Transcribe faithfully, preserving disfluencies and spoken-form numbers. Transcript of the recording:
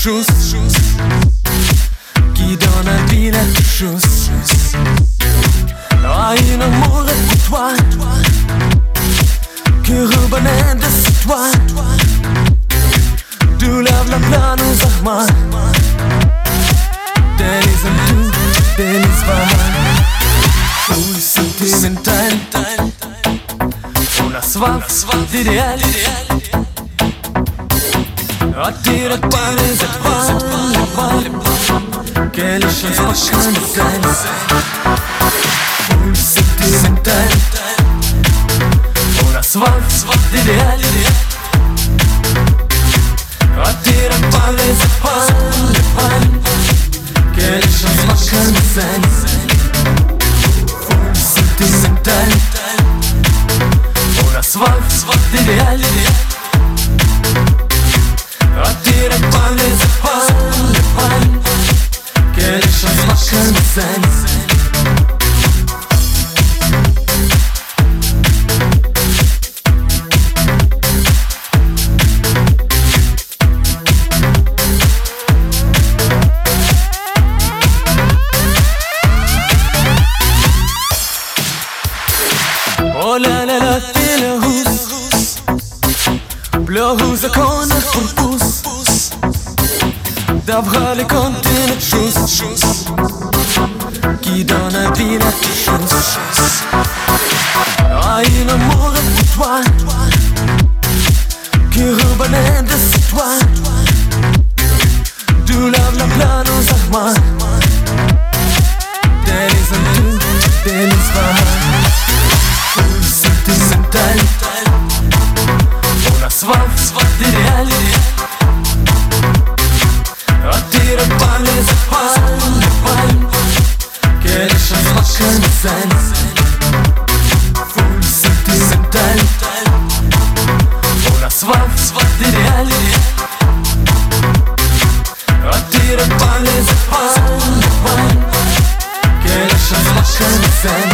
chose qui donne à vie quelque chose. Ah, un amour pour toi que revenait de ce toi. Du love la plan nous arma. There is a two, there is one. Full sentimental. Una soif d'idéal. Attiré par les étoiles. Quelle chose pas connaissante. Full sentimental. Una soif d'idéal. Attiré par les étoiles. Quelle chose pas connaissante. Full sentimental. Una soif d'idéal. Attiré par les étoiles. Quelle chose pas connaissante. Oh la la la, t'es le rousse. Bleu rousse qu'on a pour pouce. D'avoir les comptes d'une chose qui donne à vie la chose. Ah, un amour pour toi qui revenait de ce toi. Du love la plan aux armes. There is a two, there is one. Full sentimental. Una soif d'idéal. Attiré par les étoiles. Quelle chose pas connaissante. Full sentimental. Una soif d'idéal. Attiré par les étoiles. Quelle chose pas connaissante.